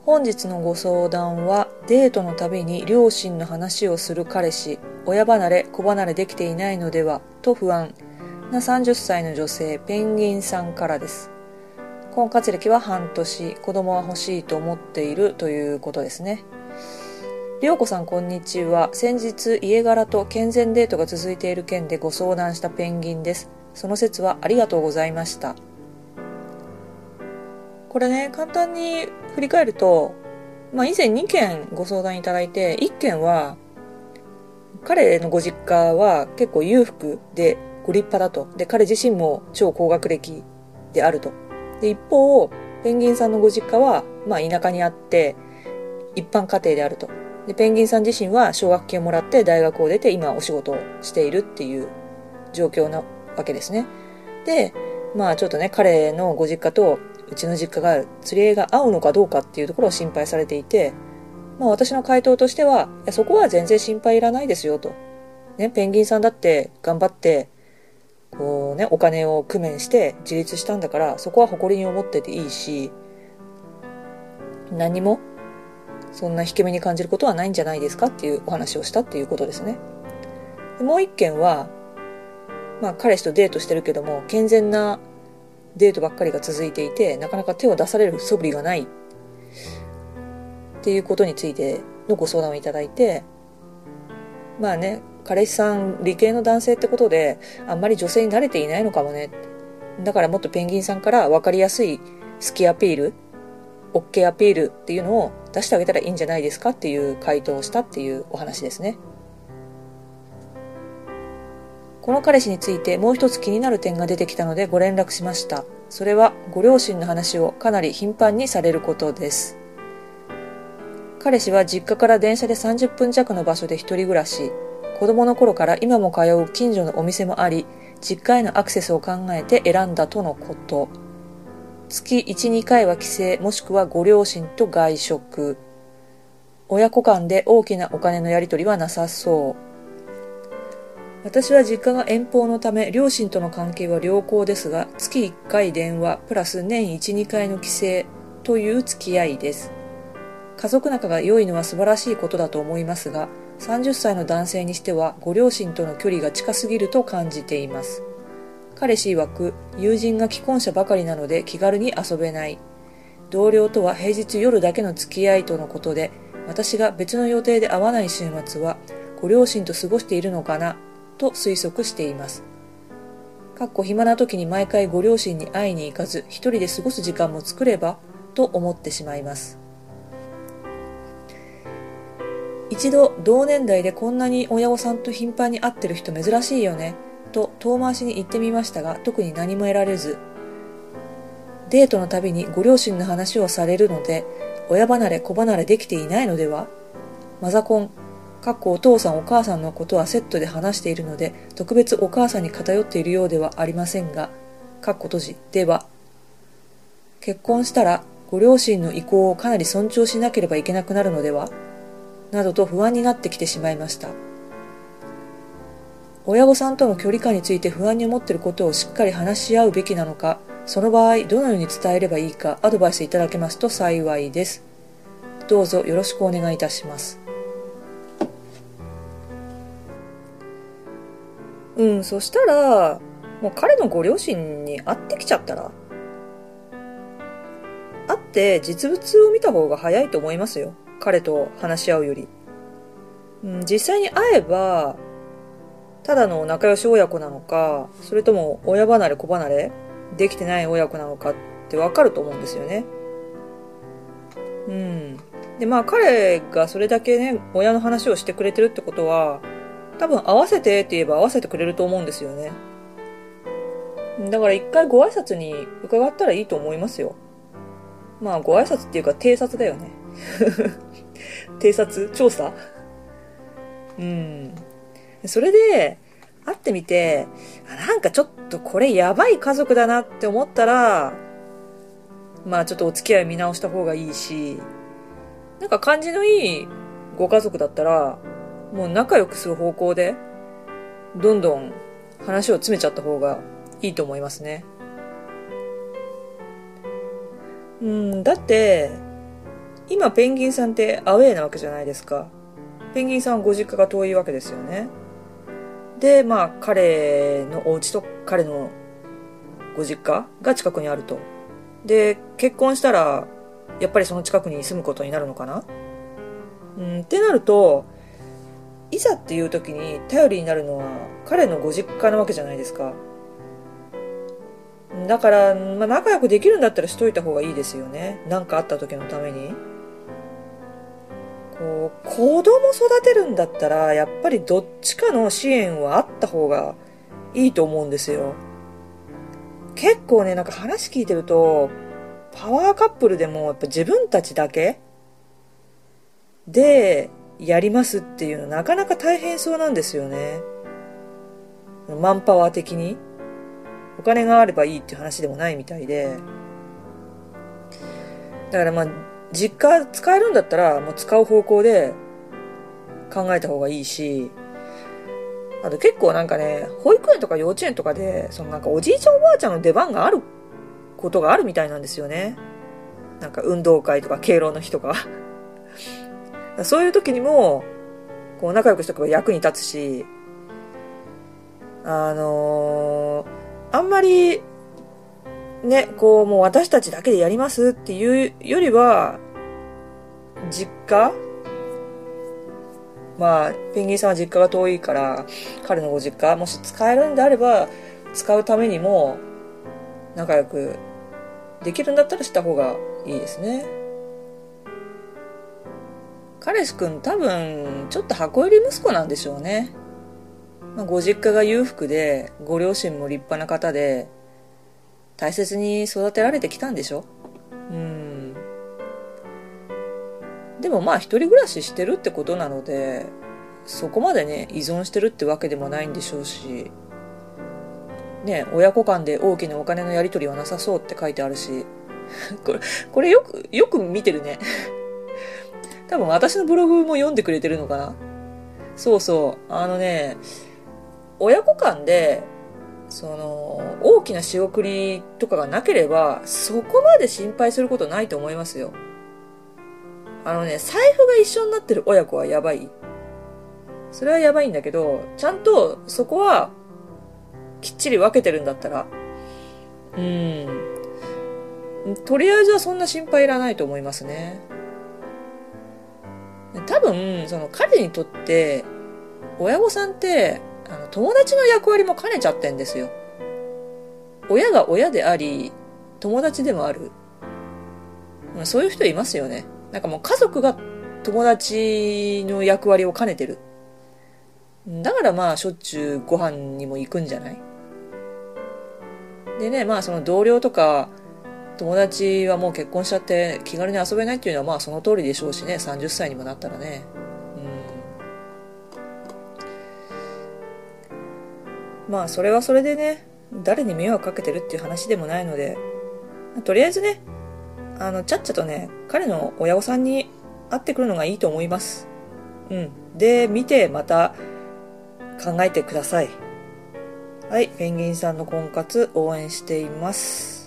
本日のご相談は、デートのたびに両親の話をする彼氏、親離れ、子離れできていないのではと不安な30歳の女性ペンギンさんからです。婚活歴は半年、子供は欲しいと思っているということですね。りょうこさんこんにちは。先日家柄と健全デートが続いている件でご相談したペンギンです。その説はありがとうございました。これね、簡単に振り返ると、以前2件ご相談いただいて、1件は彼のご実家は結構裕福でご立派だと。で、彼自身も超高学歴であると。で、一方、ペンギンさんのご実家は、田舎にあって、一般家庭であると。で、ペンギンさん自身は奨学金をもらって大学を出て今お仕事をしているっていう状況なわけですね。で、ちょっとね、彼のご実家とうちの実家が釣り合いが合うのかどうかっていうところを心配されていて、私の回答としては、いや、そこは全然心配いらないですよと。ね、ペンギンさんだって頑張って、お金を工面して自立したんだから、そこは誇りに思ってていいし、何にもそんな引け目に感じることはないんじゃないですかっていうお話をしたっていうことですね。でもう一件は、彼氏とデートしてるけども、健全なデートばっかりが続いていて、なかなか手を出される素振りがないっていうことについてのご相談をいただいて、彼氏さん理系の男性ってことで、あんまり女性に慣れていないのかもね。だからもっとペンギンさんから分かりやすい好きアピール、OK アピールっていうのを出してあげたらいいんじゃないですかっていう回答をしたっていうお話ですね。この彼氏についてもう一つ気になる点が出てきたのでご連絡しました。それはご両親の話をかなり頻繁にされることです。彼氏は実家から電車で30分弱の場所で一人暮らし、子供の頃から今も通う近所のお店もあり、実家へのアクセスを考えて選んだとのこと。月1、2回は帰省もしくはご両親と外食。親子間で大きなお金のやり取りはなさそう。私は実家が遠方のため両親との関係は良好ですが、月1回電話プラス年1、2回の帰省という付き合いです。家族仲が良いのは素晴らしいことだと思いますが、30歳の男性にしてはご両親との距離が近すぎると感じています。彼氏曰く、友人が既婚者ばかりなので気軽に遊べない。同僚とは平日夜だけの付き合いとのことで、私が別の予定で会わない週末はご両親と過ごしているのかなと推測しています。暇な時に毎回ご両親に会いに行かず一人で過ごす時間も作ればと思ってしまいます。一度同年代でこんなに親御さんと頻繁に会ってる人珍しいよねと遠回しに言ってみましたが、特に何も得られず、デートのたびにご両親の話をされるので、親離れ子離れできていないのでは、マザコンお父さんお母さんのことはセットで話しているので特別お母さんに偏っているようではありませんが、閉じでは、結婚したらご両親の意向をかなり尊重しなければいけなくなるのではなどと不安になってきてしまいました。親御さんとの距離感について不安に思っていることをしっかり話し合うべきなのか、その場合どのように伝えればいいかアドバイスいただけますと幸いです。どうぞよろしくお願いいたします。そしたらもう彼のご両親に会ってきちゃったら、会って実物を見た方が早いと思いますよ。彼と話し合うより。実際に会えばただの仲良し親子なのか、それとも親離れ子離れできてない親子なのかってわかると思うんですよね。で彼がそれだけね親の話をしてくれてるってことは、多分合わせてって言えば合わせてくれると思うんですよね。だから一回ご挨拶に伺ったらいいと思いますよ。ご挨拶っていうか偵察だよね。偵察調査。それで会ってみて、なんかちょっとこれやばい家族だなって思ったら、ちょっとお付き合い見直した方がいいし、なんか感じのいいご家族だったらもう仲良くする方向でどんどん話を詰めちゃった方がいいと思いますね。だって今ペンギンさんってアウェーなわけじゃないですか。ペンギンさんはご実家が遠いわけですよね。で、まあ彼のお家と彼のご実家が近くにあると。で、結婚したらやっぱりその近くに住むことになるのかな。ってなると、いざっていう時に頼りになるのは彼のご実家なわけじゃないですか。だから、まあ、仲良くできるんだったらしといた方がいいですよね。何かあった時のために。こう、子供育てるんだったら、やっぱりどっちかの支援はあった方がいいと思うんですよ。結構ね、なんか話聞いてると、パワーカップルでもやっぱ自分たちだけでやりますっていうのなかなか大変そうなんですよね。マンパワー的に。お金があればいいっていう話でもないみたいで。だからまあ、実家使えるんだったらもう使う方向で考えた方がいいし、あと結構なんかね、保育園とか幼稚園とかで、そのなんかおじいちゃんおばあちゃんの出番があることがあるみたいなんですよね。なんか運動会とか敬老の日とか。そういう時にも、こう仲良くしとけば役に立つし、あんまり、ね、こうもう私たちだけでやりますっていうよりは、実家まあ、ペンギンさんは実家が遠いから、彼のご実家、もし使えるんであれば、使うためにも、仲良くできるんだったらした方がいいですね。彼氏くん多分、ちょっと箱入り息子なんでしょうね。まあ、ご実家が裕福で、ご両親も立派な方で、大切に育てられてきたんでしょ。でもまあ一人暮らししてるってことなので、そこまでね依存してるってわけでもないんでしょうし、ね、親子間で大きなお金のやり取りはなさそうって書いてあるし、これよく見てるね。多分私のブログも読んでくれてるのかな。そうそう、親子間でその大きな仕送りとかがなければそこまで心配することないと思いますよ。財布が一緒になってる親子はやばい。それはやばいんだけど、ちゃんとそこはきっちり分けてるんだったら、とりあえずはそんな心配いらないと思いますね。多分、その彼にとって、親御さんって、友達の役割も兼ねちゃってんですよ。親が親であり、友達でもある。そういう人いますよね。なんかもう家族が友達の役割を兼ねてる。だからまあしょっちゅうご飯にも行くんじゃない？でね、まあその同僚とか友達はもう結婚しちゃって気軽に遊べないっていうのはまあその通りでしょうしね、30歳にもなったらね。まあそれはそれでね、誰に迷惑かけてるっていう話でもないので、とりあえずね、ちゃっちゃとね、彼の親御さんに会ってくるのがいいと思います。で、見てまた考えてください。はい、ペンギンさんの婚活応援しています。